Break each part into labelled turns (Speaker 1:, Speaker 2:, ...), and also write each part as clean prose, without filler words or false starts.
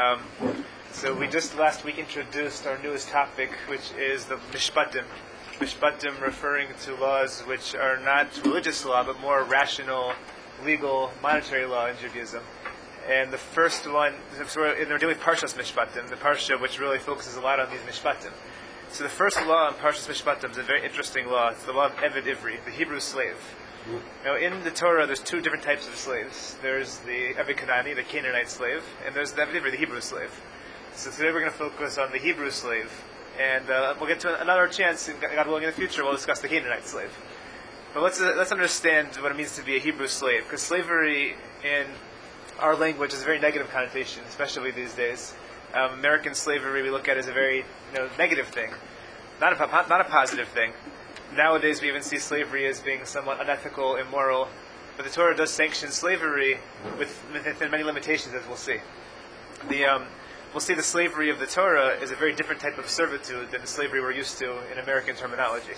Speaker 1: Um, so we just last week introduced our newest topic, which is the mishpatim. Mishpatim referring to laws which are not religious law, but more rational, legal, monetary law in Judaism. And the first one, so we're dealing with Parshas Mishpatim, the Parsha which really focuses a lot on these Mishpatim. So the first law in Parshas Mishpatim is a very interesting law. It's the law of Eved Ivri, the Hebrew slave. Now in the Torah, there's two different types of slaves. There's the Eved Kanani, the Canaanite slave, and there's the Eved Ivri, the Hebrew slave. So today we're going to focus on the Hebrew slave. And we'll get to another chance, God willing, in the future, we'll discuss the Canaanite slave. But let's understand what it means to be a Hebrew slave, because slavery in our language has a very negative connotation, especially these days. American slavery we look at as a very negative thing, not a positive thing. Nowadays we even see slavery as being somewhat unethical, immoral, but the Torah does sanction slavery within many limitations, as we'll see. We'll see the slavery of the Torah is a very different type of servitude than the slavery we're used to in American terminology.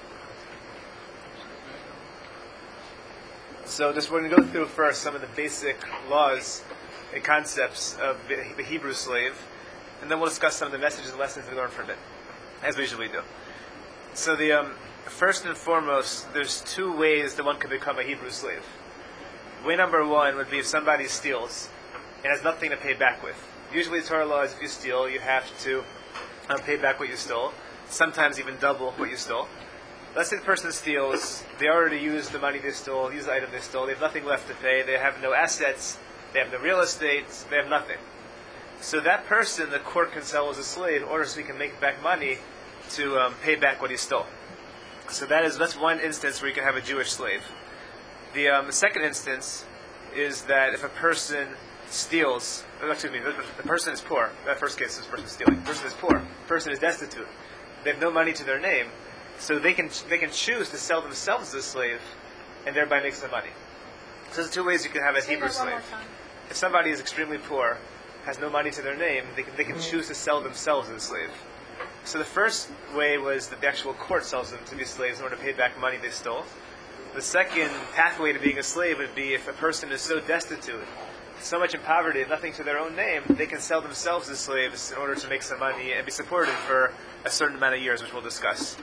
Speaker 1: So just we're going to go through first some of the basic laws and concepts of the Hebrew slave, and then we'll discuss some of the messages and lessons we learn from it, as we usually do. So first and foremost, there's two ways that one can become a Hebrew slave. Way number one would be if somebody steals and has nothing to pay back with. Usually the Torah law is if you steal, you have to pay back what you stole, sometimes even double what you stole. Let's say the person steals, they already used the money they stole, used the item they stole, they have nothing left to pay, they have no assets, they have no real estate, they have nothing. So that person, the court can sell as a slave in order so he can make back money to pay back what he stole. So that's one instance where you can have a Jewish slave. The second instance is that if a person steals, the person is poor. That first case is the person stealing. The person is poor. The person is destitute. They have no money to their name. So they can choose to sell themselves as a slave and thereby make some money. So there's two ways you can have a Hebrew slave. If somebody is extremely poor, has no money to their name, they can choose to sell themselves as a slave. So the first way was that the actual court sells them to be slaves in order to pay back money they stole. The second pathway to being a slave would be if a person is so destitute, so much in poverty, nothing to their own name, they can sell themselves as slaves in order to make some money and be supported for a certain amount of years, which we'll discuss.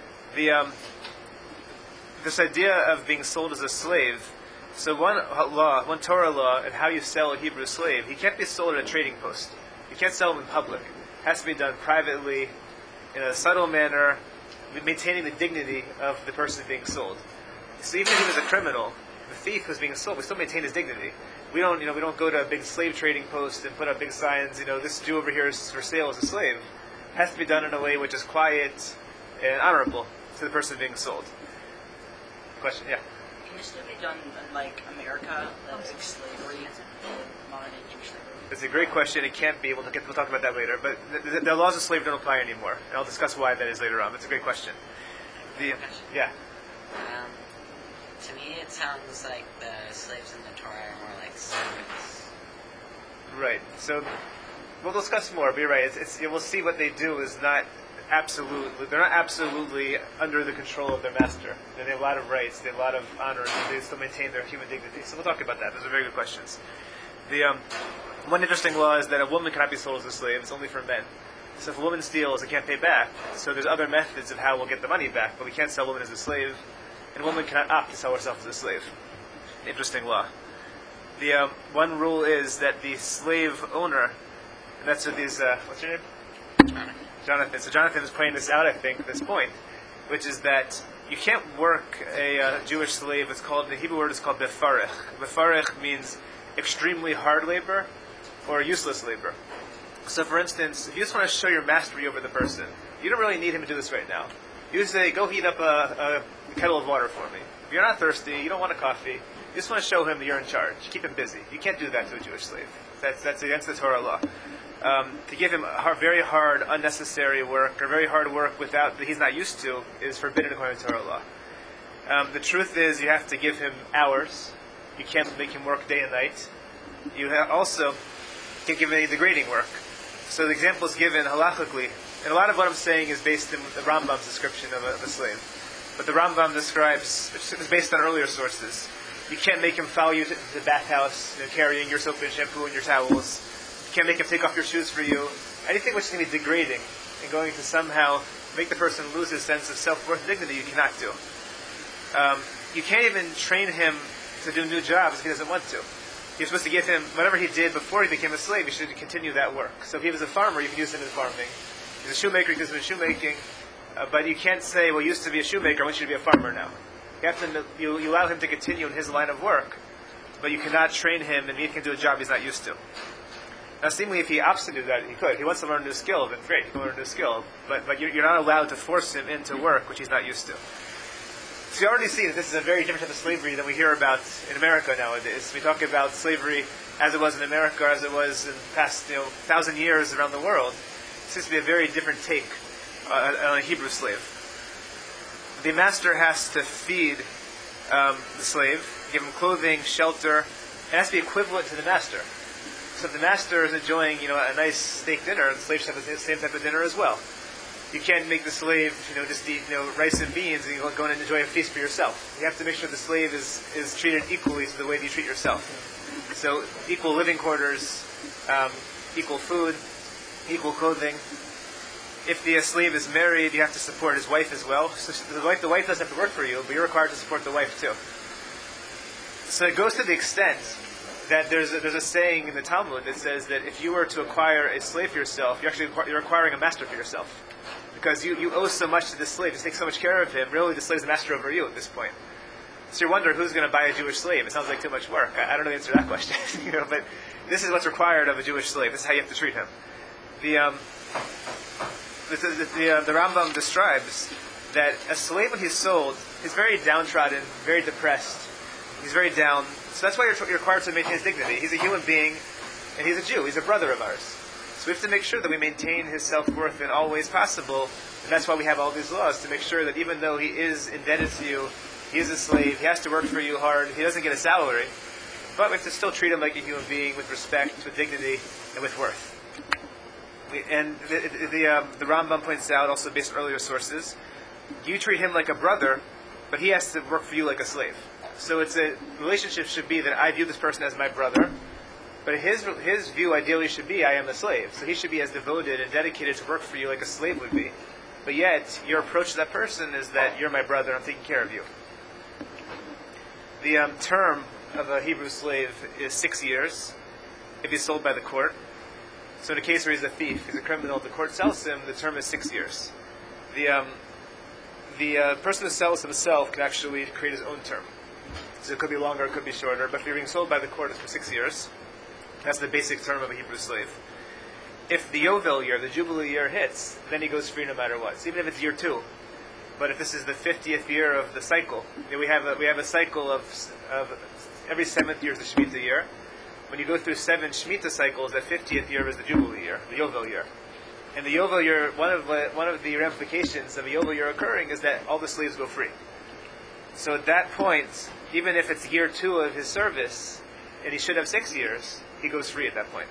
Speaker 1: This idea of being sold as a slave, so one Torah law and how you sell a Hebrew slave, he can't be sold at a trading post. You can't sell him in public. It has to be done privately, in a subtle manner, maintaining the dignity of the person being sold. So even if he was a criminal, the thief who's being sold, we still maintain his dignity. We don't go to a big slave trading post and put up big signs, this Jew over here is for sale as a slave. It has to be done in a way which is quiet and honorable to the person being sold. Question? Yeah.
Speaker 2: Can this still be done in America, big slavery, modern Jewish slavery?
Speaker 1: It's a great question. It can't be. We'll talk about that later. But the laws of slavery don't apply anymore, and I'll discuss why that is later on. That's a great question. Yeah.
Speaker 2: To me, it sounds like the slaves in the Torah are more like servants.
Speaker 1: Right. So we'll discuss more. But you're right. We'll see what they do is not absolutely. They're not absolutely under the control of their master. They have a lot of rights. They have a lot of honor. And they still maintain their human dignity. So we'll talk about that. Those are very good questions. One interesting law is that a woman cannot be sold as a slave. It's only for men. So if a woman steals, it can't pay back. So there's other methods of how we'll get the money back, but we can't sell a woman as a slave, and a woman cannot opt to sell herself as a slave. Interesting law. The one rule is that the slave owner, and that's what these, what's your name? Jonathan. So Jonathan is pointing this out, I think, at this point, which is that you can't work a Jewish slave. The Hebrew word is called befarich. Befarich means extremely hard labor or useless labor. So for instance, if you just want to show your mastery over the person, you don't really need him to do this right now. You say, go heat up a kettle of water for me. If you're not thirsty, you don't want a coffee, you just want to show him that you're in charge. Keep him busy. You can't do that to a Jewish slave. That's against the Torah law. To give him very hard, unnecessary work, or very hard work that he's not used to, is forbidden according to Torah law. The truth is, you have to give him hours. You can't make him work day and night. You also can't give him any degrading work. So the example is given halachically, and a lot of what I'm saying is based in the Rambam's description of a slave. But the Rambam describes, which is based on earlier sources, you can't make him follow you to the bathhouse, carrying your soap and shampoo and your towels. can't make him take off your shoes for you. Anything which is going to be degrading and going to somehow make the person lose his sense of self-worth, dignity, you cannot do. You can't even train him to do new jobs if he doesn't want to. You're supposed to give him whatever he did before he became a slave. You should continue that work. So if he was a farmer, you can use him in farming. If he's a shoemaker, you can use him in shoemaking. But you can't say, well, you used to be a shoemaker, I want you to be a farmer now. You have to you allow him to continue in his line of work, but you cannot train him and make him do a job he's not used to. Now, seemingly, if he opts to do that, he could. If he wants to learn a new skill, then great, he can learn a new skill. But you're not allowed to force him into work which he's not used to. So you already see that this is a very different type of slavery than we hear about in America nowadays. We talk about slavery as it was in America, as it was in the past 1,000 years around the world. It seems to be a very different take on a Hebrew slave. The master has to feed the slave, give him clothing, shelter, and it has to be equivalent to the master. So if the master is enjoying, a nice steak dinner, the slave should have the same type of dinner as well. You can't make the slave, just eat, rice and beans and you go and enjoy a feast for yourself. You have to make sure the slave is treated equally to the way that you treat yourself. So equal living quarters, equal food, equal clothing. If the slave is married, you have to support his wife as well. So the wife doesn't have to work for you, but you're required to support the wife too. So it goes to the extent that there's a saying in the Talmud that says that if you were to acquire a slave for yourself, you're acquiring a master for yourself. Because you owe so much to this slave, you take so much care of him, really the slave's the master over you at this point. So you wonder who's going to buy a Jewish slave. It sounds like too much work. I don't know the answer to that question. But this is what's required of a Jewish slave. This is how you have to treat him. The Rambam describes that a slave when he's sold, he's very downtrodden, very depressed. He's very down. So that's why you're required to maintain his dignity. He's a human being, and he's a Jew. He's a brother of ours. So we have to make sure that we maintain his self-worth in all ways possible. And that's why we have all these laws, to make sure that even though he is indebted to you, he is a slave, he has to work for you hard, he doesn't get a salary, but we have to still treat him like a human being with respect, with dignity, and with worth. And the Rambam points out, also based on earlier sources, you treat him like a brother, but he has to work for you like a slave. So the relationship should be that I view this person as my brother, but his view ideally should be I am a slave. So he should be as devoted and dedicated to work for you like a slave would be. But yet, your approach to that person is that you're my brother, I'm taking care of you. The term of a Hebrew slave is 6 years if he's sold by the court. So in a case where he's a thief, he's a criminal, the court sells him, the term is 6 years. The person who sells himself can actually create his own term. So it could be longer, it could be shorter, but if you're being sold by the court, it's for 6 years. That's the basic term of a Hebrew slave. If the Yovel year, the Jubilee year hits, then he goes free no matter what. So even if it's year 2. But if this is the 50th year of the cycle, we have a cycle of every 7th year is the Shemitah year. When you go through 7 Shemitah cycles, that 50th year is the Jubilee year, the Yovel year. And the Yovel year, one of the ramifications of a Yovel year occurring is that all the slaves go free. So at that point, even if it's year 2 of his service, and he should have 6 years, he goes free at that point.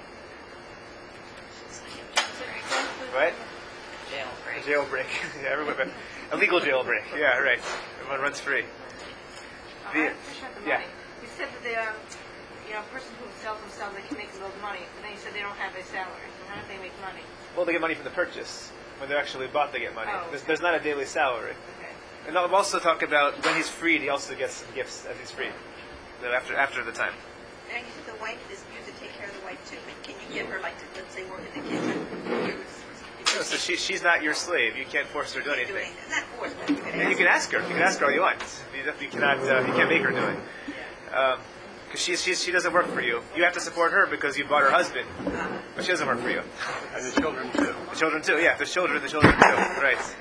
Speaker 1: Right?
Speaker 2: Jailbreak.
Speaker 1: Jailbreak. Yeah, everyone. A legal jailbreak. Yeah, right. Everyone runs free.
Speaker 3: You said that a person who sells themselves, they can make a little money, but then you said they don't have a salary. So how do they make money?
Speaker 1: Well, they get money from the purchase. When they're actually bought, they get money.
Speaker 3: Oh, okay.
Speaker 1: There's not a daily salary.
Speaker 3: Okay.
Speaker 1: And I'll also talk about when he's freed, he also gets some gifts as he's freed. After the time.
Speaker 4: And you said the wife is used to take care of the wife too, but can you get her, let's say, work in the kitchen?
Speaker 1: No, so she's not your slave. You can't force her to do anything.
Speaker 4: Not force, but you can
Speaker 1: And you can ask her. You can ask her all you want. You can't make her do it. Because she doesn't work for you. You have to support her because you bought her husband. But she doesn't work for you.
Speaker 5: And the children too.
Speaker 1: The children too, yeah. There's children too. Right.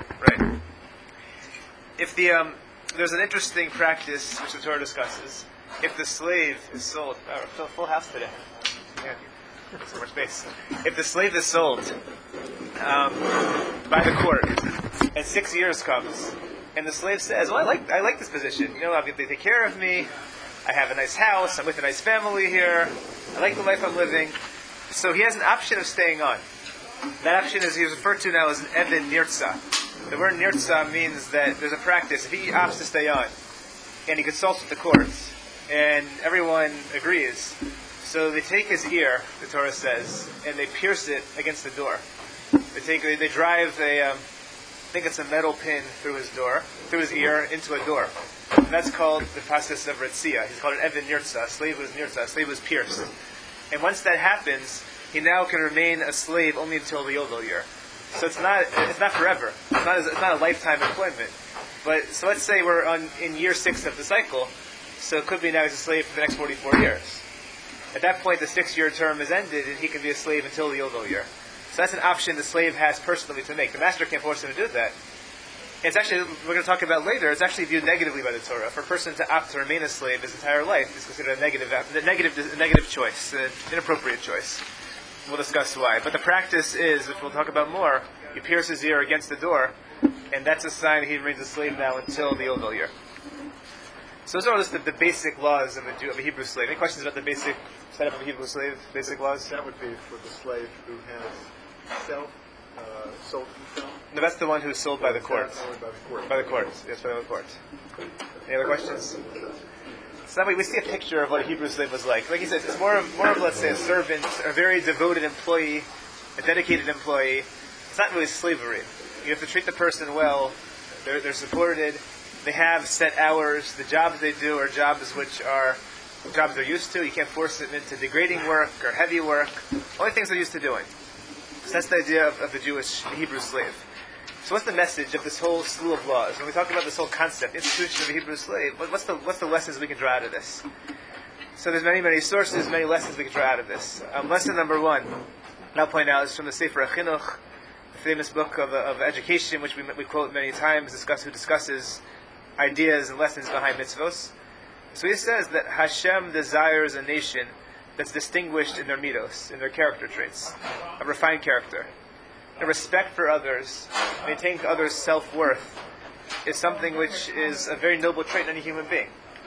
Speaker 1: If there's an interesting practice which the Torah discusses. If the slave is sold, full house today. Yeah, so much space. If the slave is sold by the court, and 6 years comes, and the slave says, "Well, I like this position. They take care of me. I have a nice house. I'm with a nice family here. I like the life I'm living." So he has an option of staying on. That option is referred to now as an Eved Nirtza. The word Nirtza means that there's a practice. If he opts to stay on, and he consults with the courts, and everyone agrees, So they take his ear, the Torah says, and they pierce it against the door. They drive I think it's a metal pin through his ear, into a door. And that's called the process of Ritzia. He's called an Evin Nirtza, a slave who was pierced. And once that happens, he now can remain a slave only until the Yovel year. So it's not forever. It's not a lifetime employment. But so let's say we're in year 6 of the cycle, so it could be now he's a slave for the next 44 years. At that point, the 6-year term is ended, and he can be a slave until the Yovel year. So that's an option the slave has personally to make. The master can't force him to do that. It's actually, we're going to talk about later, it's actually viewed negatively by the Torah. For a person to opt to remain a slave his entire life is considered a negative choice, an inappropriate choice. We'll discuss why. But the practice is, which we'll talk about more, he pierces his ear against the door, and that's a sign he remains a slave now until the Yovel year. So those are just the basic laws of a Hebrew slave. Any questions about the basic setup of a Hebrew slave, basic laws?
Speaker 5: That would be for the slave who has sold himself.
Speaker 1: No, that's the one who's sold by the court. By the court. Yes, by the court. Any other questions? So that we see a picture of what a Hebrew slave was like. Like he said, it's more of let's say, a servant, a very devoted employee, a dedicated employee. It's not really slavery. You have to treat the person well. They're supported. They have set hours. The jobs they do are jobs which are jobs they're used to. You can't force them into degrading work or heavy work. Only things they're used to doing. So that's the idea of the Hebrew slave. So what's the message of this whole slew of laws? When we talk about this whole concept, institution of a Hebrew slave, what's the lessons we can draw out of this? So there's many sources, many lessons we can draw out of this. Lesson number 1, and I'll point out, is from the Sefer HaChinuch, the famous book of education, which we quote many times, who discusses ideas and lessons behind mitzvos. So he says that Hashem desires a nation that's distinguished in their midos, in their character traits, a refined character. A respect for others, maintaining to others' self-worth, is something which is a very noble trait in any human being.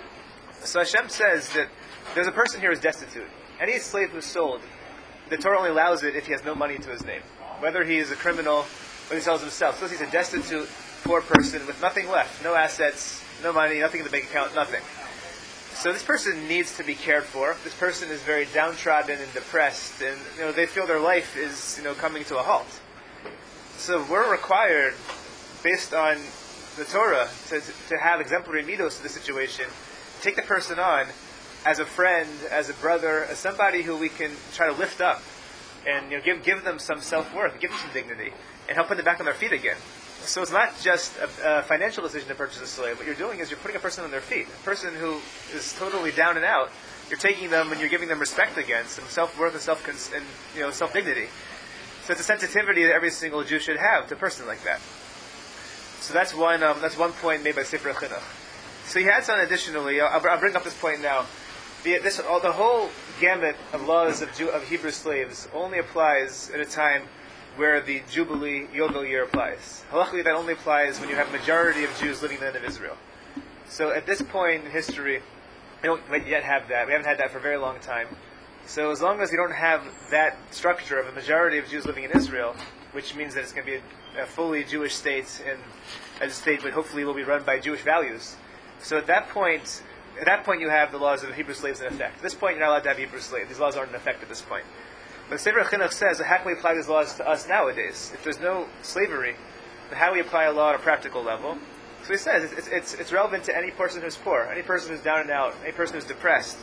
Speaker 1: So Hashem says that there's a person here who's destitute. Any slave who's sold, the Torah only allows it if he has no money to his name. Whether he is a criminal, whether he sells himself. So he's a destitute, poor person with nothing left, no assets, no money, nothing in the bank account, nothing. So this person needs to be cared for. This person is very downtrodden and depressed, and they feel their life is coming to a halt. So we're required, based on the Torah, to have exemplary midos to the situation. Take the person on as a friend, as a brother, as somebody who we can try to lift up, and give them some self-worth, give them some dignity, and help put them back on their feet again. So it's not just a financial decision to purchase a slave. What you're doing is you're putting a person on their feet. A person who is totally down and out, you're taking them and you're giving them respect again, some self-worth and self-dignity. So it's a sensitivity that every single Jew should have to a person like that. So that's one point made by Sefer HaChinuch. So he adds on additionally, I'll bring up this point now. The whole gamut of laws of Hebrew slaves only applies at a time where the Jubilee Yovel year applies. Halachically, that only applies when you have a majority of Jews living in the land of Israel. So at this point in history, we don't yet have that. We haven't had that for a very long time. So as long as you don't have that structure of a majority of Jews living in Israel, which means that it's going to be a fully Jewish state, and a state that hopefully will be run by Jewish values. So at that point you have the laws of Hebrew slaves in effect. At this point, you're not allowed to have Hebrew slaves. These laws aren't in effect at this point. But Sefer HaChinuch says, how can we apply these laws to us nowadays? If there's no slavery, then how do we apply a law on a practical level? So he says it's relevant to any person who's poor, any person who's down and out, any person who's depressed.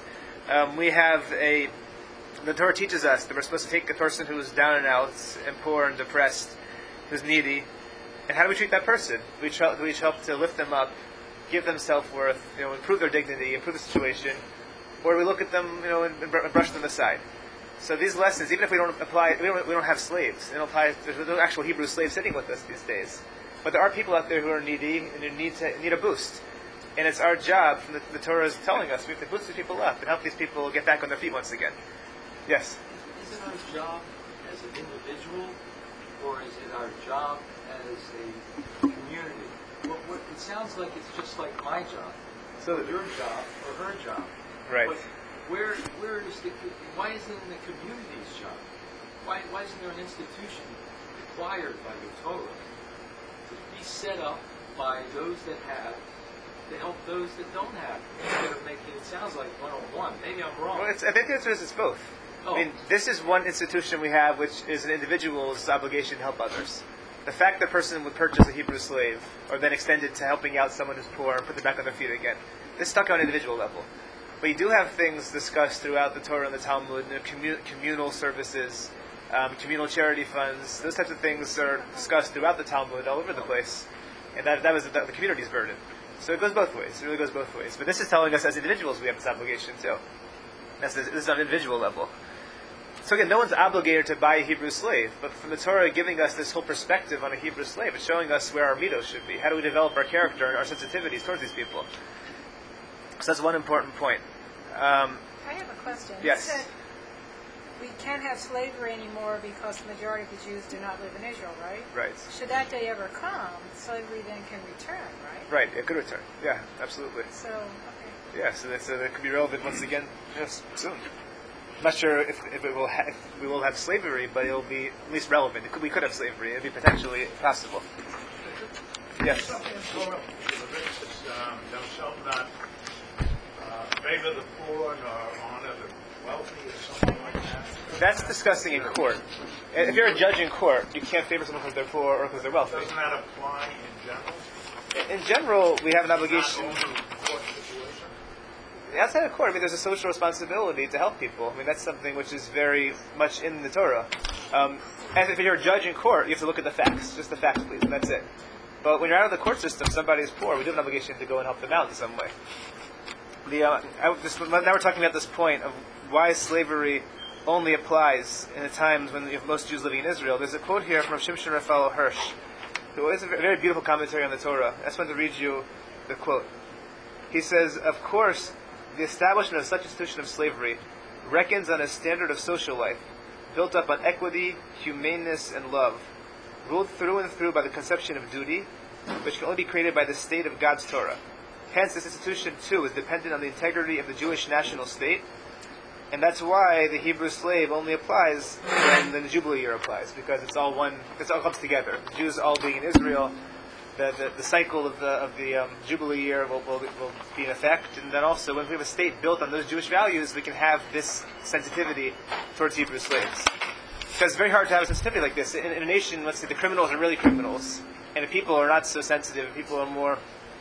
Speaker 1: The Torah teaches us that we're supposed to take a person who's down and out and poor and depressed, who's needy, and how do we treat that person? Do we help to lift them up, give them self-worth, improve their dignity, improve the situation, or do we look at them, and brush them aside? So these lessons, even if we don't apply, we don't have slaves. They don't apply. There's no actual Hebrew slaves sitting with us these days, but there are people out there who are needy and who need a boost. And it's our job, from the Torah is telling us, we have to boost these people up and help these people get back on their feet once again. Yes?
Speaker 6: Is it our job as an individual, or is it our job as a community? It sounds like it's just like my job, or your job, or her job.
Speaker 1: Right.
Speaker 6: But where is why isn't it the community's job? Why isn't there an institution required by the Torah to be set up by those that have to help those that don't have it, instead of making it sounds like one-on-one. Maybe I'm wrong.
Speaker 1: Well, I think the answer is it's both.
Speaker 6: Oh.
Speaker 1: I mean, this is one institution we have, which is an individual's obligation to help others. The fact that a person would purchase a Hebrew slave, or then extend it to helping out someone who's poor and put them back on their feet again, this is stuck on an individual level. But you do have things discussed throughout the Torah and the Talmud, communal services, communal charity funds. Those types of things are discussed throughout the Talmud all over the place. And that was the community's burden. So it goes both ways. It really goes both ways. But this is telling us as individuals we have this obligation too. This is on an individual level. So again, no one's obligated to buy a Hebrew slave, but from the Torah giving us this whole perspective on a Hebrew slave, it's showing us where our midos should be. How do we develop our character and our sensitivities towards these people? So that's one important point.
Speaker 7: I have a question.
Speaker 1: Yes.
Speaker 7: You said we can't have slavery anymore because the majority of the Jews do not live in Israel, right?
Speaker 1: Right.
Speaker 7: Should that day ever come, slavery then can return, right?
Speaker 1: Right, it could return. Yeah, absolutely.
Speaker 7: So, okay.
Speaker 1: Yeah, so that could be relevant once again soon. I'm not sure if we will have slavery, but it'll be at least relevant. We could have slavery. It'd be potentially possible. Yes.
Speaker 8: Something in Torah, Leviticus, thou shalt not favor the poor nor honor the wealthy or something like that.
Speaker 1: That's discussing in court. And if you're a judge in court, you can't favor someone because they're poor or because they're wealthy.
Speaker 8: Doesn't that apply in general?
Speaker 1: In general, we have an
Speaker 8: Not
Speaker 1: obligation.
Speaker 8: only court situation?
Speaker 1: Outside of court, I mean, there's a social responsibility to help people. I mean, that's something which is very much in the Torah. And if you're a judge in court, you have to look at the facts, just the facts, please, and that's it. But when you're out of the court system, somebody is poor, we do have an obligation to go and help them out in some way. Now we're talking about this point of why slavery only applies in the times when you have most Jews living in Israel. There's a quote here from Shimshon Raphael Hirsch, who is a very beautiful commentary on the Torah. I just wanted to read you the quote. He says, "Of course, the establishment of such institution of slavery reckons on a standard of social life, built up on equity, humaneness, and love, ruled through and through by the conception of duty, which can only be created by the state of God's Torah. Hence, this institution, too, is dependent on the integrity of the Jewish national state, and that's why the Hebrew slave only applies when the Jubilee year applies, because it's all comes together. The Jews all being in Israel, the cycle of the Jubilee year will be in effect, and then also when we have a state built on those Jewish values, we can have this sensitivity towards Hebrew slaves. Because it's very hard to have a sensitivity like this. In a nation, let's say the criminals are really criminals, and the people are not so sensitive, people are more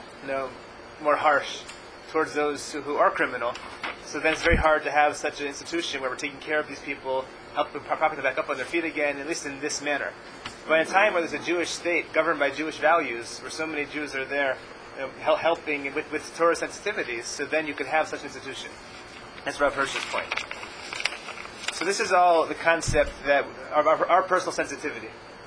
Speaker 1: harsh towards those who are criminal. So then it's very hard to have such an institution where we're taking care of these people, propping them back up on their feet again, at least in this manner. But in a time where there's a Jewish state governed by Jewish values, where so many Jews are there helping with Torah sensitivities, so then you could have such an institution. That's Rav Hirsch's point. So this is all the concept that our personal sensitivity.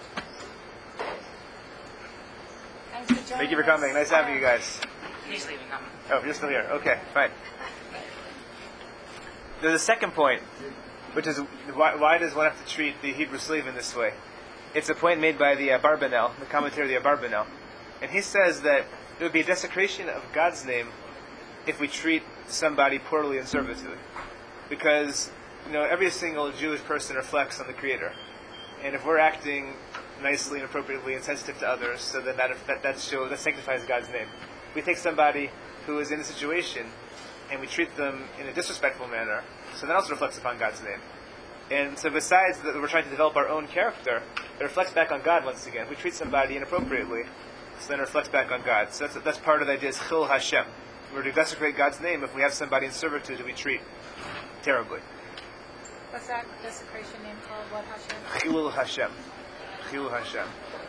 Speaker 7: Thanks for joining
Speaker 1: Thank you for
Speaker 7: us.
Speaker 1: coming. Nice having you guys.
Speaker 2: He's leaving.
Speaker 1: Oh, you're still here. Okay, fine. There's a second point, which is why does one have to treat the Hebrew slave in this way? It's a point made by the Abarbanel, the commentary of the Abarbanel. And he says that it would be a desecration of God's name if we treat somebody poorly in servitude. Because, every single Jewish person reflects on the Creator. And if we're acting nicely and appropriately and sensitive to others, so then that sanctifies God's name. We take somebody who is in a situation and we treat them in a disrespectful manner, so that also reflects upon God's name. And so besides that we're trying to develop our own character, it reflects back on God once again. If we treat somebody inappropriately, so then it reflects back on God. So that's part of the idea is Chil Hashem. We're to desecrate God's name if we have somebody in servitude who we treat terribly.
Speaker 7: What's that desecration name called? What Hashem?
Speaker 1: Chilul Hashem. Chilul Hashem.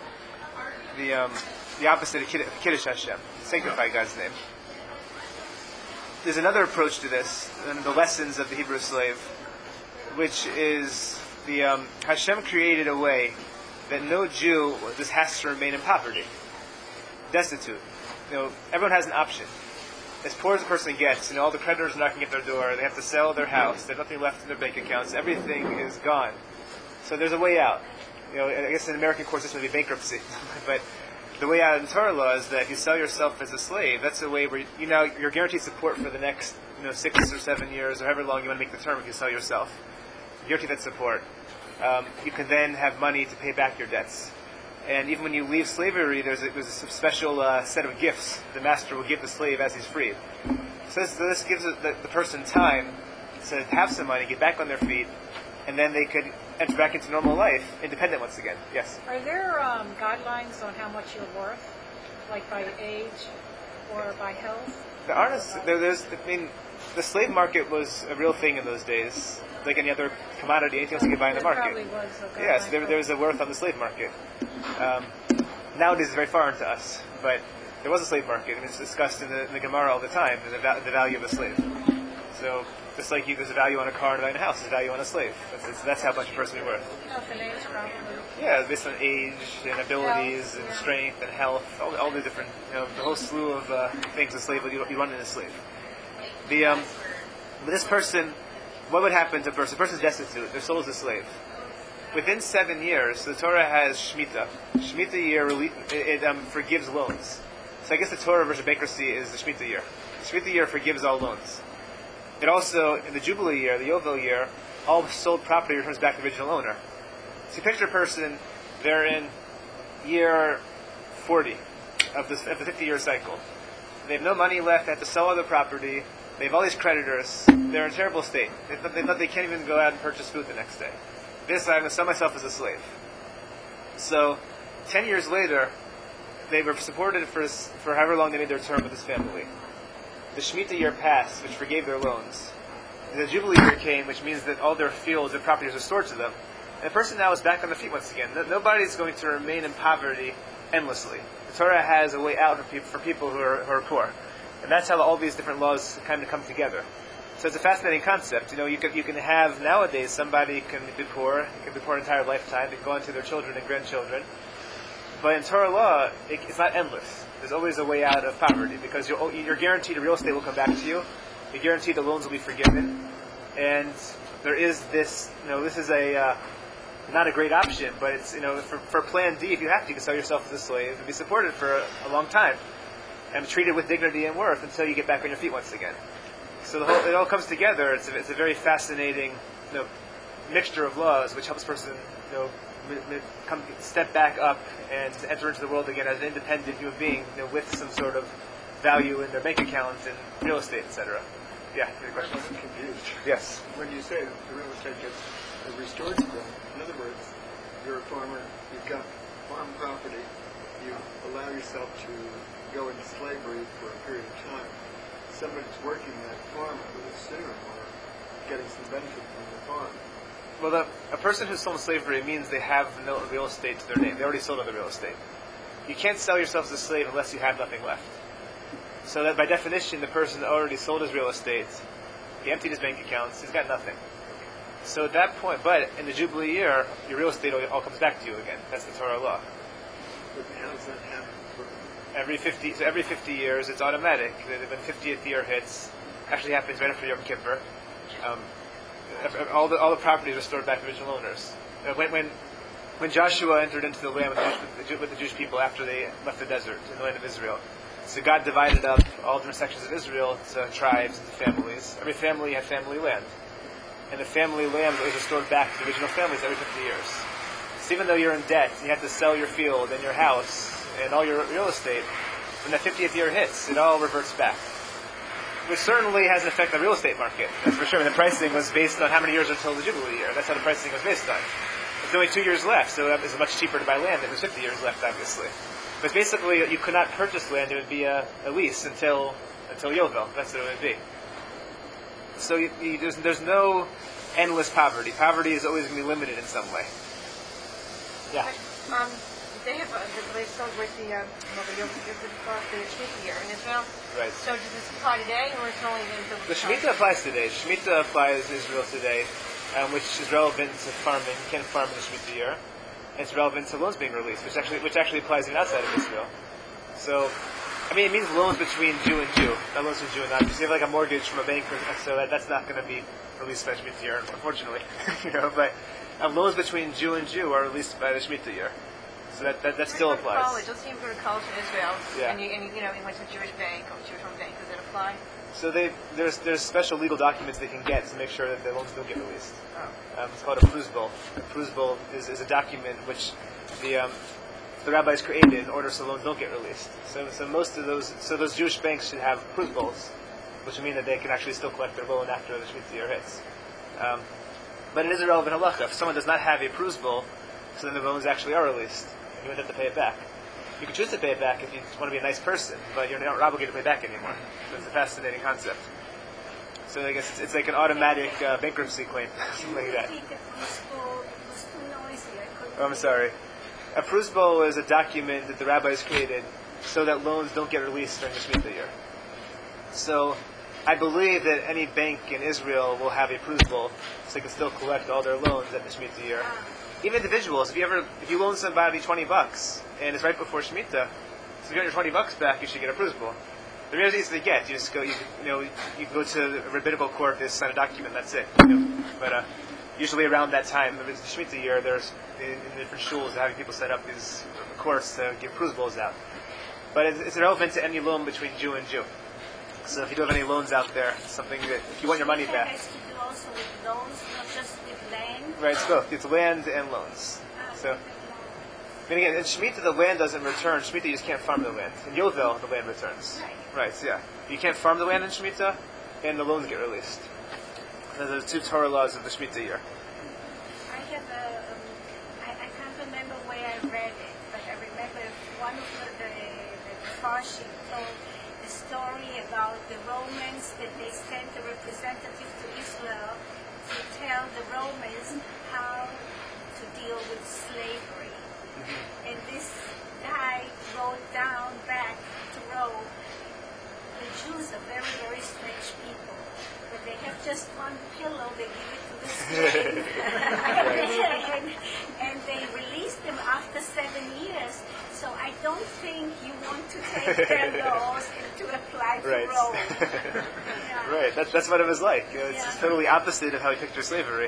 Speaker 1: The opposite of Kiddush Hashem. Sanctify God's name. There's another approach to this, and the lessons of the Hebrew slave, which is the Hashem created a way that no Jew just has to remain in poverty, destitute. Everyone has an option. As poor as a person gets, all the creditors are knocking at their door. They have to sell their house. There's nothing left in their bank accounts. Everything is gone. So there's a way out. I guess in American court system would be bankruptcy, but the way out in Torah law is that if you sell yourself as a slave, that's a way where you're guaranteed support for the next 6 or 7 years or however long you want to make the term if you sell yourself. You guarantee that support. You can then have money to pay back your debts. And even when you leave slavery, there's a special set of gifts the master will give the slave as he's freed. So this gives the person time to have some money, get back on their feet, and then they could enter back into normal life, independent once again. Yes?
Speaker 7: Are there guidelines on how much you're worth, like by age or by health?
Speaker 1: There aren't. The slave market was a real thing in those days, like any other commodity, anything else you could buy in the market.
Speaker 7: Probably was a
Speaker 1: Yes,
Speaker 7: guideline
Speaker 1: there was a worth on the slave market. Nowadays, it's very foreign to us, but there was a slave market, and it's discussed in the Gemara all the time, the value of a slave. So, just like there's a value on a car and a value on a house, there's a value on a slave. That's how much a person is worth.
Speaker 7: Health and age, probably.
Speaker 1: Yeah, based on age and abilities and strength and health, all the different, the whole slew of things a slave you run in a slave. This person, what would happen to a person? A person's destitute, they're sold as a slave. Within 7 years, the Torah has Shemitah. Shemitah year, it forgives loans. So I guess the Torah version of bankruptcy is the Shemitah year. The Shemitah year forgives all loans. It also, in the Jubilee year, the Yovel year, all sold property returns back to the original owner. So you picture a person, they're in year 40 of the 50-year cycle. They have no money left, they have to sell all their property, they have all these creditors, they're in a terrible state. They can't even go out and purchase food the next day. I'm going to sell myself as a slave. So, 10 years later, they were supported for however long they made their term with this family. The Shemitah year passed, which forgave their loans. The Jubilee year came, which means that all their fields and properties are restored to them. And the person now is back on their feet once again. Nobody's going to remain in poverty endlessly. The Torah has a way out for people who are poor. And that's how all these different laws kind of come together. So it's a fascinating concept. You can have nowadays somebody can be poor an entire lifetime. They can go on to their children and grandchildren. But in Torah law, it's not endless. There's always a way out of poverty because you're guaranteed real estate will come back to you. You're guaranteed the loans will be forgiven, and there is this. This is not a great option, but it's for Plan D. If you have to, you can sell yourself as a slave and be supported for a long time, and treated with dignity and worth until you get back on your feet once again. So it all comes together. It's a very fascinating mixture of laws, which helps a person step back up and enter into the world again as an independent human being, with some sort of value in their bank account and real estate, etc. Yeah, any questions?
Speaker 5: I'm confused.
Speaker 1: Yes.
Speaker 5: When you say that the real estate gets restored to them, in other words, you're a farmer, you've got farm property, you allow yourself to go into slavery for a period of time. Somebody's working that farm, I would assume, or getting some benefit from the farm.
Speaker 1: Well, a person who's sold in slavery means they have no real estate to their name. They already sold all the real estate. You can't sell yourself as a slave unless you have nothing left. So that by definition, the person already sold his real estate, he emptied his bank accounts, he's got nothing. So at that point, but in the Jubilee year, your real estate all comes back to you again. That's the Torah law.
Speaker 5: But how does that happen?
Speaker 1: Every 50 years, it's automatic. When 50th year hits, actually happens right after Yom Kippur. All the property is restored back to original owners. When Joshua entered into the land with the Jewish people after they left the desert in the land of Israel, so God divided up all different sections of Israel to tribes and to families. Every family had family land, and the family land was restored back to the original families every 50 years. So even though you're in debt, you have to sell your field and your house and all your real estate. When that 50th year hits, it all reverts back. Which certainly has an effect on the real estate market, that's for sure. And the pricing was based on how many years until the Jubilee year. That's how the pricing was based on. There's only 2 years left, so it was much cheaper to buy land than there's 50 years left, obviously. But basically, you could not purchase land; it would be a lease until Yovel. That's what it would be. So there's no endless poverty. Poverty is always going to be limited in some way. Yeah.
Speaker 3: They celebrate the Shemitah year in Israel.
Speaker 1: Right.
Speaker 3: So does this apply today, or is it only until
Speaker 1: The Shemitah applies today. Shemitah applies in Israel today, which is relevant to farming. You can't farm in the Shemitah year. It's relevant to loans being released, which actually applies even outside of Israel. So, it means loans between Jew and Jew, not loans between Jew and non-Jew. So you have like a mortgage from a bank, so that's not going to be released by the Shemitah year, unfortunately. But loans between Jew and Jew are released by the Shemitah year. So that still applies.
Speaker 3: College. Let's say you go to college in Israel,
Speaker 1: Yeah.
Speaker 3: and you went to a Jewish bank or Jewish home bank. Does it apply?
Speaker 1: So there's special legal documents they can get to make sure that the loans don't get released. It's called a pruzbul. A pruzbul is a document which the the rabbis created in order so loans don't get released. So most of those Jewish banks should have proof bowls, which would mean that they can actually still collect their loan after the Shemitah year hits. But it is a relevant halacha. If someone does not have a proof bowl, so then the loans actually are released. You don't have to pay it back. You can choose to pay it back if you want to be a nice person, but you're not obligated to pay back anymore. So it's a fascinating concept. So I guess it's like an automatic bankruptcy claim, something like that. Oh, I'm sorry. A prusbo is a document that the rabbis created so that loans don't get released during the Shemitah year. So I believe that any bank in Israel will have a prusbo so they can still collect all their loans at the Shemitah year. Even individuals, if you loan somebody $20 and it's right before Shemitah, so if you get your $20 back, you should get a prusbo. They're really easy to get. You just go, you go to a rabbinical court, they sign a document, that's it. But usually around that time, if it's the Shemitah year, there's in different shuls having people set up these courts to give prusbos out. But it's irrelevant to any loan between Jew and Jew. So if you do have any loans out there, it's something that if you want your money back.
Speaker 9: It has to do also with loans, not just with land.
Speaker 1: Right, it's both. It's land and loans. So. I mean, again, in Shemitah, the land doesn't return. Shemitah, you just can't farm the land. In Yovel, the land returns. Right, so yeah. You can't farm the land in Shemitah, and the loans get released. Those are the two Torah laws of the Shemitah year.
Speaker 9: I have I can't remember where I read it, but I remember one of the Farshim told the story about the Romans that they sent a representative to Israel to tell the Romans how to deal with slavery. And this guy wrote down back to Rome, the Jews are very, very strange people. But they have just one pillow, they give it to the slave. and they release them after 7 years. So I don't think you want to take their laws and to apply to Rome. Yeah.
Speaker 1: Right, that's what it was like. It's totally opposite of how he pictures slavery.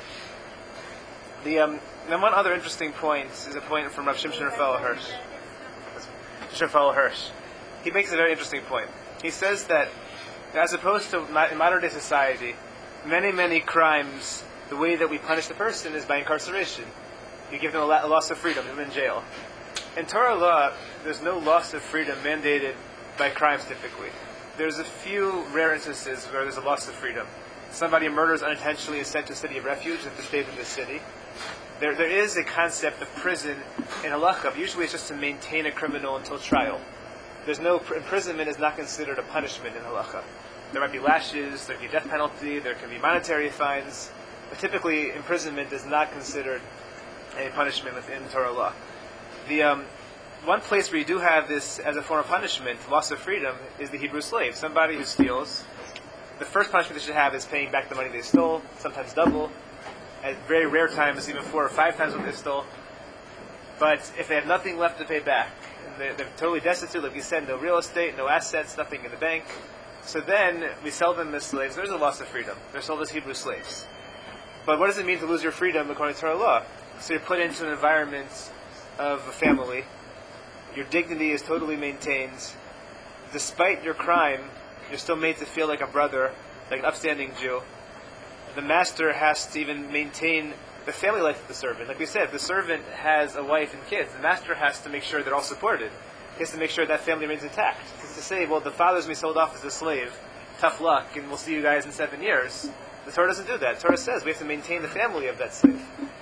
Speaker 1: Then one other interesting point is a point from Rav Shimshon Raphael Hirsch. Shimshon Raphael Hirsch. He makes a very interesting point. He says that, as opposed to in modern day society, many crimes, the way that we punish the person is by incarceration. You give them a loss of freedom, put them in jail. In Torah law, there's no loss of freedom mandated by crimes typically. There's a few rare instances where there's a loss of freedom. Somebody murders unintentionally and sent to a city of refuge if they stayed in the city. There is a concept of prison in halacha. Usually it's just to maintain a criminal until trial. Imprisonment is not considered a punishment in halacha. There might be lashes, there can be death penalty, there can be monetary fines, but typically imprisonment is not considered a punishment within Torah law. The one place where you do have this as a form of punishment, loss of freedom, is the Hebrew slave. Somebody who steals, the first punishment they should have is paying back the money they stole, sometimes double. At very rare times, even 4 or 5 times what they stole. But if they have nothing left to pay back, and they're totally destitute, like we said, no real estate, no assets, nothing in the bank, so then we sell them as slaves. There's a loss of freedom. They're sold as Hebrew slaves. But what does it mean to lose your freedom according to Torah law? So you're put into an environment of a family. Your dignity is totally maintained. Despite your crime, you're still made to feel like a brother, like an upstanding Jew. The master has to even maintain the family life of the servant. Like we said, if the servant has a wife and kids, the master has to make sure they're all supported. He has to make sure that family remains intact. To say, well, the father's been sold off as a slave, tough luck, and we'll see you guys in 7 years. The Torah doesn't do that. The Torah says we have to maintain the family of that slave.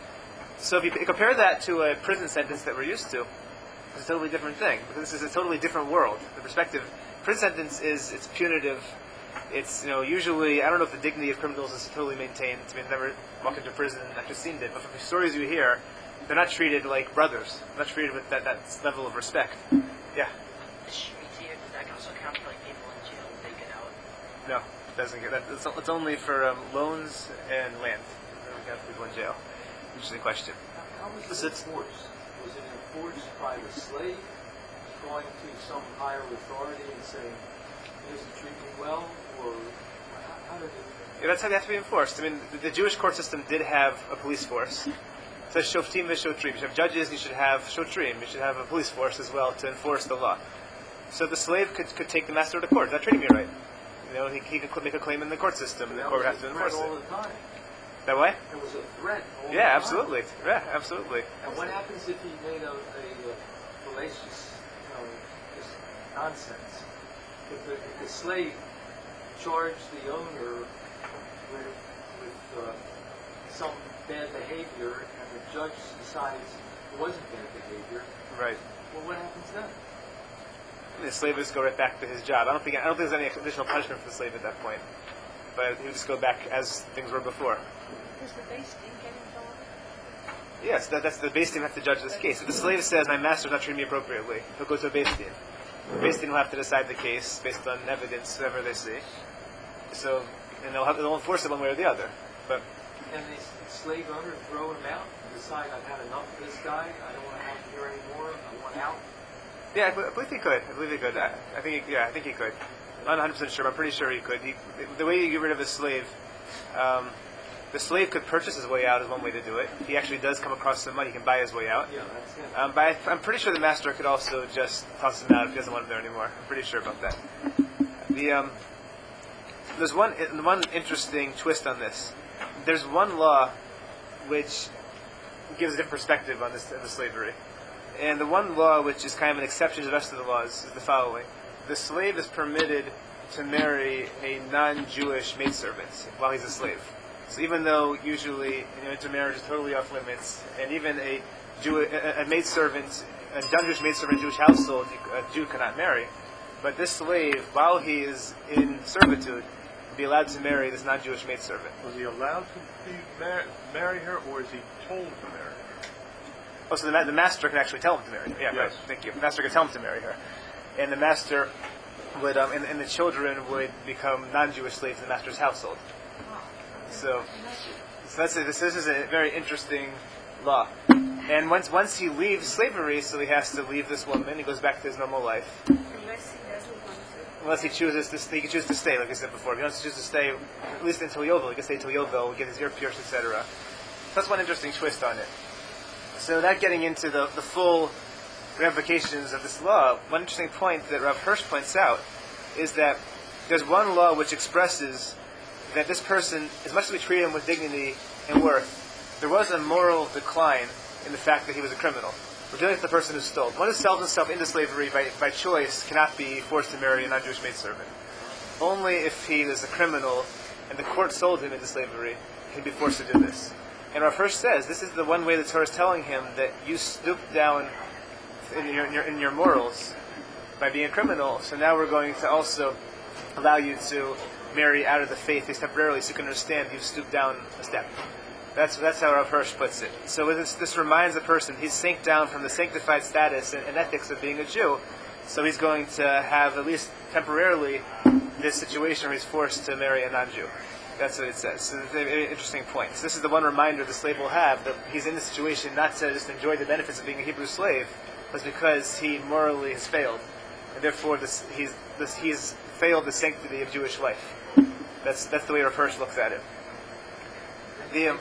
Speaker 1: So if you compare that to a prison sentence that we're used to, it's a totally different thing. Because this is a totally different world. The perspective, prison sentence it's punitive. It's, usually, I don't know if the dignity of criminals is totally maintained. I mean, I've never walked into prison and actually seen it, but from the stories you hear, they're not treated like brothers. They're not treated with that level of respect. Yeah?
Speaker 2: The Shemitah year, does that also count for like people in jail they get out?
Speaker 1: No, it doesn't get that. It's only for loans and land. We don't have people in jail. Interesting question.
Speaker 6: How was it enforced? Was it enforced by the slave going to some higher authority and saying, he doesn't treat me well? Or how did it...
Speaker 1: Yeah, that's how they have to be enforced. I mean, the Jewish court system did have a police force. So shoftim v'shotrim. You should have judges, you should have shotrim. You should have a police force as well to enforce the law. So the slave could take the master to court. Is that treating me right? He could make a claim in the court system, and the court would have to enforce it.
Speaker 6: all the time.
Speaker 1: That way?
Speaker 6: It was a threat all the
Speaker 1: Yeah,
Speaker 6: time.
Speaker 1: absolutely. Yeah, absolutely.
Speaker 6: And what happens if he made a fallacious, just nonsense. If the slave charged the owner with some bad behavior, and the judge decides it wasn't bad behavior,
Speaker 1: Right.
Speaker 6: well, what happens then?
Speaker 1: The slave would just go right back to his job. I don't think there's any additional punishment for the slave at that point. But he would just go back as things were before.
Speaker 9: Does the base team get involved?
Speaker 1: Yes, that's the base team have to judge this case. If the slave says, my master's not treating me appropriately, he'll go to a base team. The base team will have to decide the case based on evidence, whatever they see. So, and they'll enforce it one way or the other. But
Speaker 6: Can the slave owner throw him out and decide, I've had enough of this guy, I don't want to have him here anymore, I want out?
Speaker 1: yeah, I believe he could. I think he could. I'm not 100% sure, but I'm pretty sure he could. The way you get rid of a slave, the slave could purchase his way out is one way to do it. If he actually does come across some money, he can buy his way out.
Speaker 6: Yeah, that's it.
Speaker 1: But I'm pretty sure the master could also just toss him out if he doesn't want him there anymore. I'm pretty sure about that. There's one interesting twist on this. There's one law which gives a different perspective on this slavery. And the one law which is kind of an exception to the rest of the laws is the following. The slave is permitted to marry a non-Jewish maidservant while he's a slave. So even though usually intermarriage is totally off limits, and even a maidservant, a non-Jewish maidservant in a Jewish household, a Jew cannot marry, but this slave, while he is in servitude, will be allowed to marry this non-Jewish maidservant.
Speaker 8: Was he allowed to marry her, or is he told to marry her?
Speaker 1: Oh, so the master can actually tell him to marry her. Yeah,
Speaker 8: Yes.
Speaker 1: right. Thank you. The master can tell him to marry her. And the master would, and the children would become non-Jewish slaves in the master's household. So this is a very interesting law. And once he leaves slavery, so he has to leave this woman, he goes back to his normal life.
Speaker 9: Unless he doesn't want to.
Speaker 1: Unless he chooses to stay, he can choose to stay, like I said before. If he wants to choose to stay, at least until Yovel, he can stay until Yovel, get his ear pierced, etc. That's one interesting twist on it. So without getting into the full ramifications of this law, one interesting point that Rav Hirsch points out is that there's one law which expresses that this person, as much as we treat him with dignity and worth, there was a moral decline in the fact that he was a criminal. We're dealing with the person who stole. One who sells himself into slavery by choice cannot be forced to marry a non-Jewish maidservant. Only if he is a criminal and the court sold him into slavery can be forced to do this. And Rav Hirsch says this is the one way the Torah is telling him that you stoop down in your morals by being a criminal. So now we're going to also allow you to marry out of the faith, at least temporarily, so you can understand you've stooped down a step. That's how Rav Hirsch puts it. So this reminds the person he's sank down from the sanctified status and ethics of being a Jew. So he's going to have, at least temporarily, this situation where he's forced to marry a non-Jew. That's what it says. So it's a very interesting point. So this is the one reminder the slave will have, that he's in this situation not to just enjoy the benefits of being a Hebrew slave, but because he morally has failed. And therefore he's failed the sanctity of Jewish life. That's the way Rav Hirsch looks at it.
Speaker 6: Making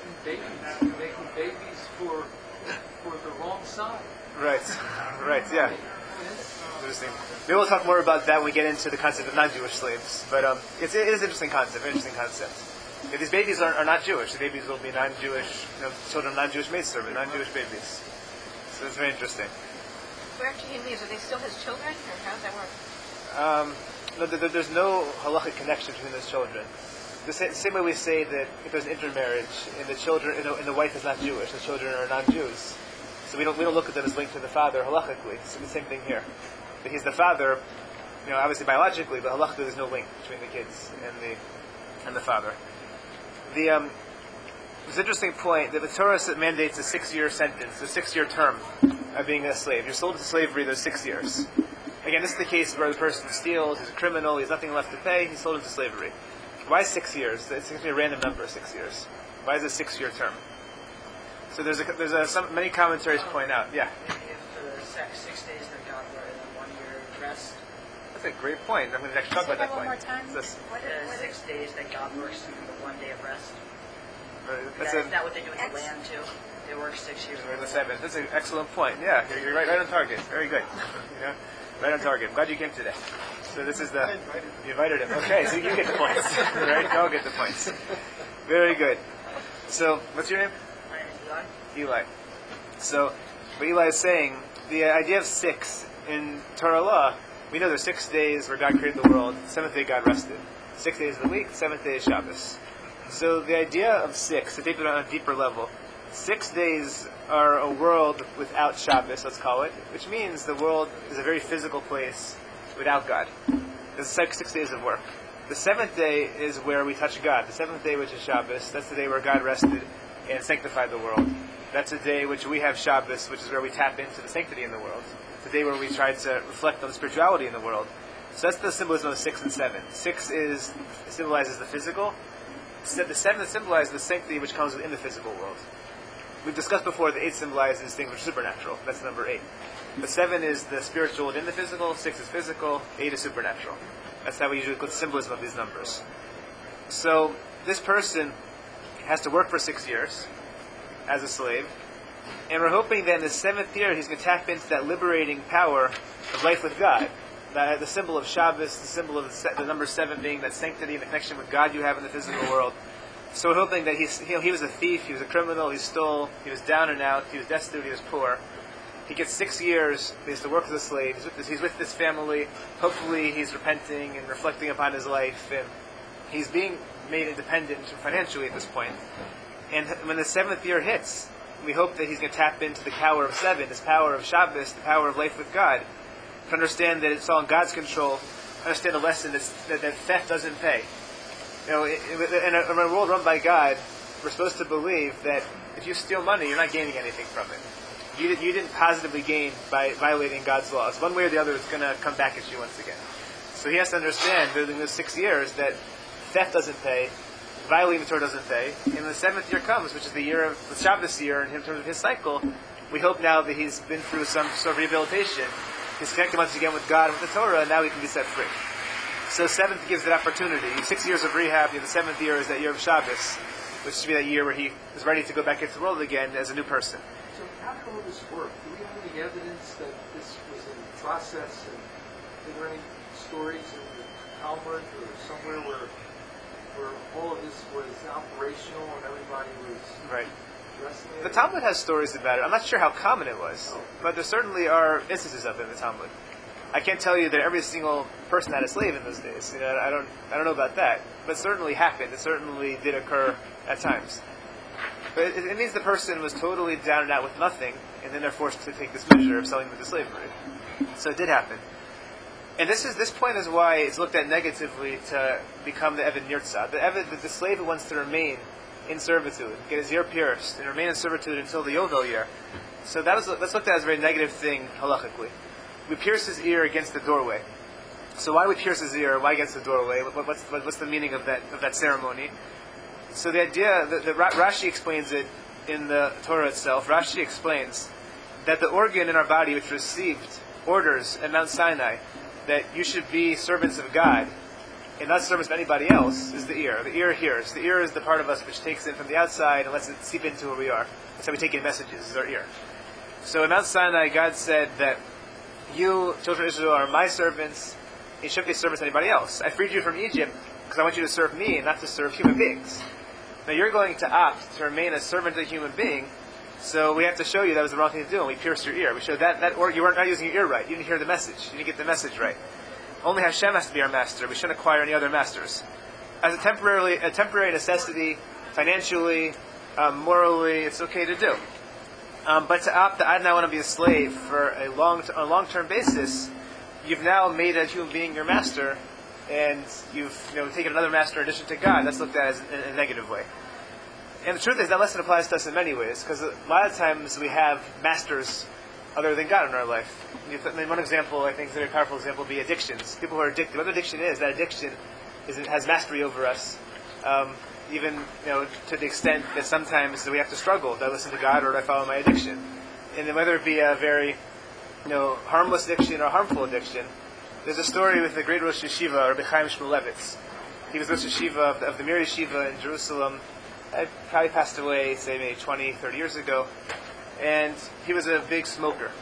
Speaker 6: babies for the wrong side.
Speaker 1: Right, yeah. Interesting. Maybe we'll talk more about that when we get into the concept of non-Jewish slaves. But it is an interesting concept, If these babies are not Jewish, the babies will be non-Jewish, children of non-Jewish maidservant, non-Jewish babies. So it's very interesting.
Speaker 3: Where after he leaves, are they still his children, or how does that work?
Speaker 1: No, there's no halachic connection between those children. The same way we say that if there's an intermarriage and the children and the wife is not Jewish, the children are non-Jews. So we don't look at them as linked to the father halachically. So the same thing here. That he's the father, obviously biologically, but halachically there's no link between the kids and the father. It's an interesting point that the Torah mandates a 6-year sentence, a 6-year term of being a slave. You're sold into slavery, there's 6 years. Again, this is the case where the person steals, he's a criminal, he has nothing left to pay, he's sold into slavery. Why 6 years? It seems to be a random number, 6 years. Why is it a 6-year term? So many commentaries point out. Yeah.
Speaker 2: If 6 days that God were and then 1 year rest.
Speaker 1: That's a great point. I'm going to actually talk about that point.
Speaker 7: One more time.
Speaker 2: The 6 days that God works and the 1 day of rest.
Speaker 1: That's
Speaker 2: that what they do with the land too? They work 6 years.
Speaker 1: The 7. That's an excellent point. Yeah, you're right on target. Very good. Right on target. I'm glad you came today. So this is you invited him. Okay, so you get the points. Right? You all get the points. Very good. So, what's your name?
Speaker 2: My name is Eli.
Speaker 1: Eli. So, what Eli is saying the idea of 6 in Torah law, we know there's 6 days where God created the world. The 7th day God rested. 6 days of the week. The 7th day is Shabbos. So the idea of 6, to take it on a deeper level, 6 days are a world without Shabbos, let's call it, which means the world is a very physical place without God. There's 6 days of work. The 7th day is where we touch God. The 7th day, which is Shabbos, that's the day where God rested and sanctified the world. That's a day which we have Shabbos, which is where we tap into the sanctity in the world. It's a day where we try to reflect on the spirituality in the world. So that's the symbolism of 6 and 7. 6 symbolizes the physical. The 7 symbolizes the sanctity which comes within the physical world. We've discussed before the 8 symbolizes things which are supernatural. That's number 8. The 7 is the spiritual within the physical, 6 is physical, 8 is supernatural. That's how we usually put the symbolism of these numbers. So this person has to work for 6 years as a slave, and we're hoping that in the 7th year he's going to tap into that liberating power of life with God. The symbol of Shabbos, the symbol of the number 7 being that sanctity and the connection with God you have in the physical world. So we're hoping that he was a thief, he was a criminal, he stole, he was down and out, he was destitute, he was poor. He gets 6 years, he has to work as a slave, he's with this family, hopefully he's repenting and reflecting upon his life, and he's being made independent financially at this point. And when the 7th year hits, we hope that he's going to tap into the power of 7, this power of Shabbos, the power of life with God, to understand that it's all in God's control, understand the lesson that theft doesn't pay. You know, in a world run by God, we're supposed to believe that if you steal money, you're not gaining anything from it. You didn't positively gain by violating God's laws. One way or the other, it's going to come back at you once again. So he has to understand, during those 6 years, that theft doesn't pay, violating the Torah doesn't pay, and when the 7th year comes, which is the year of the Shabbos year in terms of his cycle, we hope now that he's been through some sort of rehabilitation, he's connected once again with God, with the Torah, and now he can be set free. So 7th gives that opportunity. 6 years of rehab, the 7th year is that year of Shabbos, which should be that year where he is ready to go back into the world again as a new person.
Speaker 6: So how did all this work? Do we have any evidence that this was a process? And are there any stories in the Talmud or somewhere where all of this was operational and everybody was
Speaker 1: right?
Speaker 6: dressed in it?
Speaker 1: The Talmud has stories about it. I'm not sure how common it was, but there certainly are instances of it in the Talmud. I can't tell you that every single person had a slave in those days. You know, I don't know about that, but it certainly happened. It certainly did occur at times. But it means the person was totally down and out with nothing, and then they're forced to take this measure of selling them into slavery. So it did happen. And this point is why it's looked at negatively to become the Eved Nirtzah. The slave who wants to remain in servitude, get his ear pierced, and remain in servitude until the Yovel year. So that's looked at as a very negative thing halachically. We pierce his ear against the doorway. So why do we pierce his ear? Why against the doorway? What's the meaning of that ceremony? So the idea, that Rashi explains it in the Torah itself. Rashi explains that the organ in our body which received orders at Mount Sinai that you should be servants of God and not servants of anybody else is the ear. The ear hears. The ear is the part of us which takes in from the outside and lets it seep into who we are. That's how we take in messages, is our ear. So in Mount Sinai, God said that you, children of Israel, are my servants. You shouldn't be servants to anybody else. I freed you from Egypt because I want you to serve me and not to serve human beings. Now you're going to opt to remain a servant to a human being, so we have to show you that was the wrong thing to do, and we pierced your ear. We showed or you weren't not using your ear right. You didn't hear the message. You didn't get the message right. Only Hashem has to be our master. We shouldn't acquire any other masters. As a temporary necessity, financially, morally, it's okay to do. But to opt that I now want to be a slave for a long-term basis, you've now made a human being your master, and you've taken another master in addition to God. That's looked at as in a negative way. And the truth is that lesson applies to us in many ways, because a lot of times we have masters other than God in our life. One example, I think, is a very powerful example, would be addictions. People who are addicted. What addiction is, that addiction has mastery over us. Even to the extent that sometimes we have to struggle. Do I listen to God or do I follow my addiction? And then whether it be a very harmless addiction or harmful addiction, there's a story with the great Rosh Yeshiva, Rabbi Chaim Shmulevitz. He was Rosh Yeshiva of the Mir Yeshiva in Jerusalem. He probably passed away, say, maybe 20, 30 years ago. And he was a big smoker.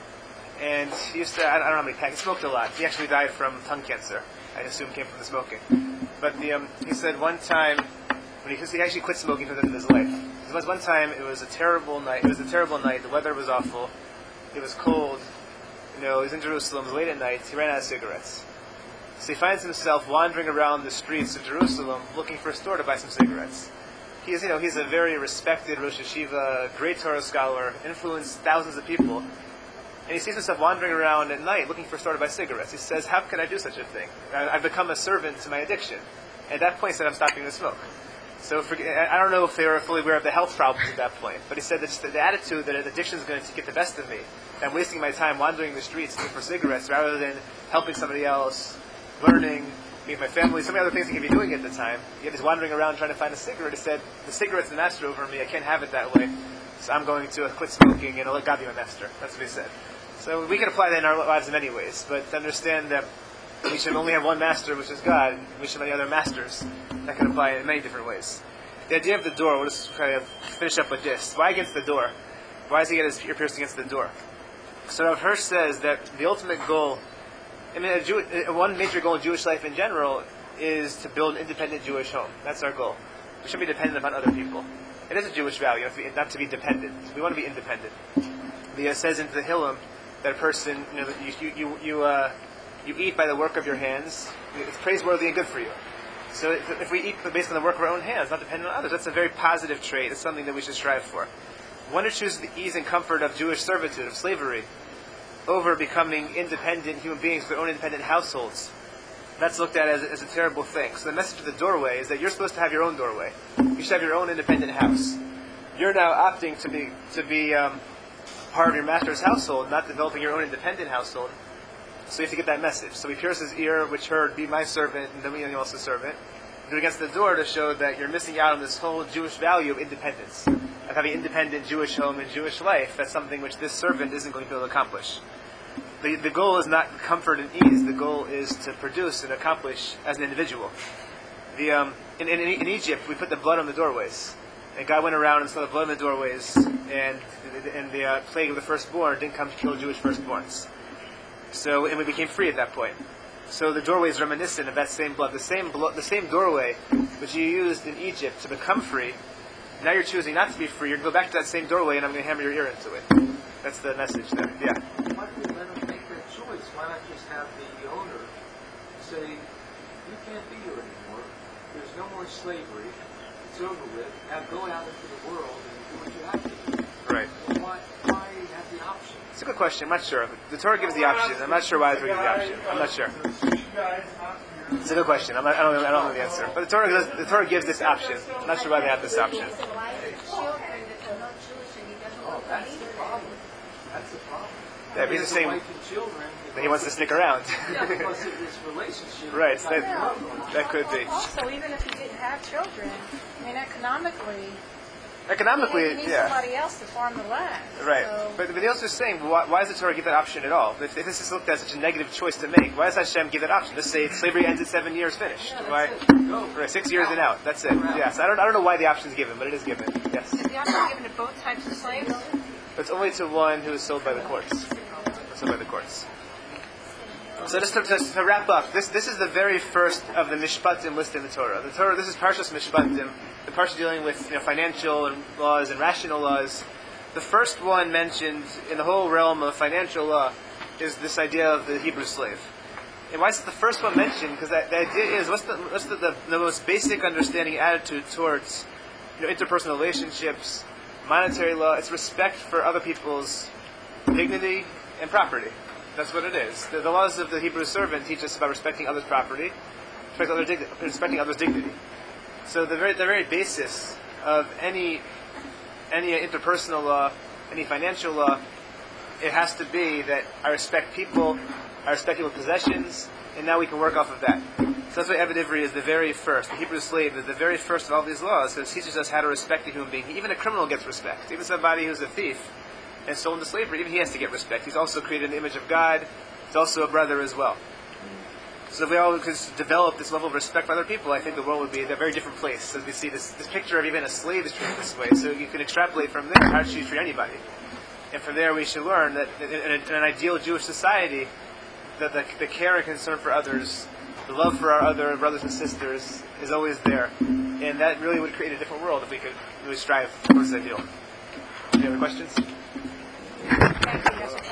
Speaker 1: And he used to, I don't know how many packs, he smoked a lot. He actually died from tongue cancer. I assume it came from the smoking. But he said one time, when he actually quit smoking for the end of his life. One time, it was a terrible night. The weather was awful. It was cold. He was in Jerusalem. It was late at night. He ran out of cigarettes. So he finds himself wandering around the streets of Jerusalem looking for a store to buy some cigarettes. He's a very respected Rosh Yeshiva, great Torah scholar, influenced thousands of people. And he sees himself wandering around at night looking for a store to buy cigarettes. He says, how can I do such a thing? I've become a servant to my addiction. And at that point he said, I'm stopping the smoke. So I don't know if they were fully aware of the health problems at that point, but he said that just the attitude that addiction is going to get the best of me. I'm wasting my time wandering the streets looking for cigarettes rather than helping somebody else, learning, being with my family, so many other things he could be doing at the time. Yet he's wandering around trying to find a cigarette. He said, the cigarette's the master over me, I can't have it that way. So I'm going to quit smoking and I'll let God be my master. That's what he said. So we can apply that in our lives in many ways, but to understand that we should only have one master, which is God, and we should have many other masters. That can apply in many different ways. The idea of the door, we'll just try to finish up with this. Why against the door? Why does he get his ear pierced against the door? So Rav Hirsch says that the ultimate goal, one major goal in Jewish life in general is to build an independent Jewish home. That's our goal. We shouldn't be dependent upon other people. It is a Jewish value, not to be dependent. We want to be independent. It says in the Hillel that a person, you eat by the work of your hands. It's praiseworthy and good for you. So if we eat based on the work of our own hands, not dependent on others, that's a very positive trait. It's something that we should strive for. One who chooses the ease and comfort of Jewish servitude, of slavery, over becoming independent human beings with their own independent households, that's looked at as a terrible thing. So the message of the doorway is that you're supposed to have your own doorway. You should have your own independent house. You're now opting to be part of your master's household, not developing your own independent household. So you have to get that message. So he pierced his ear, which heard, be my servant, and then we also servant. Do it against the door to show that you're missing out on this whole Jewish value of independence, of having an independent Jewish home and Jewish life. That's something which this servant isn't going to be able to accomplish. The goal is not comfort and ease. The goal is to produce and accomplish as an individual. In Egypt, we put the blood on the doorways. And God went around and saw the blood on the doorways, and the plague of the firstborn didn't come to kill Jewish firstborns. And we became free at that point. So the doorway is reminiscent of that same blood. The same doorway which you used in Egypt to become free, now you're choosing not to be free. You're going to go back to that same doorway and I'm going to hammer your ear into it. That's the message there. Yeah?
Speaker 6: Why do you let them make that choice? Why not just have the owner say, you can't be here anymore. There's no more slavery. It's over with. Now go out into the world and do what you have to do.
Speaker 1: Right.
Speaker 6: Why have the option?
Speaker 1: It's a good question. I'm not sure. The Torah gives the option. I'm not sure why the Torah gives the option. I'm not sure. It's a good question. I don't know the answer. But the Torah gives this option. I'm not sure why they have this option.
Speaker 6: That's the problem. That's the problem.
Speaker 1: Yeah, he's saying
Speaker 6: wife and children,
Speaker 1: that he wants to stick around.
Speaker 6: Yeah, because of this relationship.
Speaker 1: Right. That could be.
Speaker 7: Also, even if he didn't have children,
Speaker 1: Economically,
Speaker 7: he needs
Speaker 1: yeah.
Speaker 7: somebody else to farm the land.
Speaker 1: Right.
Speaker 7: So.
Speaker 1: But the also saying, why does the Torah give that option at all? If this is looked at as such a negative choice to make, why does Hashem give that option? Just say slavery ends at 7 years, finished. Why? Right, 6 years and out. That's it. Yes. I don't know why the option is given, but it is given. Yes.
Speaker 3: Is the option given to both types of slaves?
Speaker 1: But it's only to one who is sold by the courts. Sold by the courts. So just to wrap up, this is the very first of the Mishpatim listed in the Torah. This is Parshas Mishpatim, the parsha dealing with financial laws and rational laws. The first one mentioned in the whole realm of financial law is this idea of the Hebrew slave. And why is it the first one mentioned? Because the idea is, what's the most basic understanding attitude towards interpersonal relationships, monetary law? It's respect for other people's dignity and property. That's what it is. The laws of the Hebrew servant teach us about respecting others' property, respecting others' dignity. So the very basis of any interpersonal law, any financial law, it has to be that I respect people, I respect people's possessions, and now we can work off of that. So that's why Eved Ivri is the very first. The Hebrew slave is the very first of all these laws. So it teaches us how to respect a human being. Even a criminal gets respect. Even somebody who's a thief and sold into slavery, even he has to get respect. He's also created in the image of God. He's also a brother as well. So if we all could develop this level of respect for other people, I think the world would be a very different place. As we see this picture of even a slave is treated this way. So you can extrapolate from there how should you treat anybody. And from there we should learn that in an ideal Jewish society, that the care and concern for others, the love for our other brothers and sisters is always there. And that really would create a different world if we could really strive towards this ideal. Any other questions?
Speaker 7: Thank you.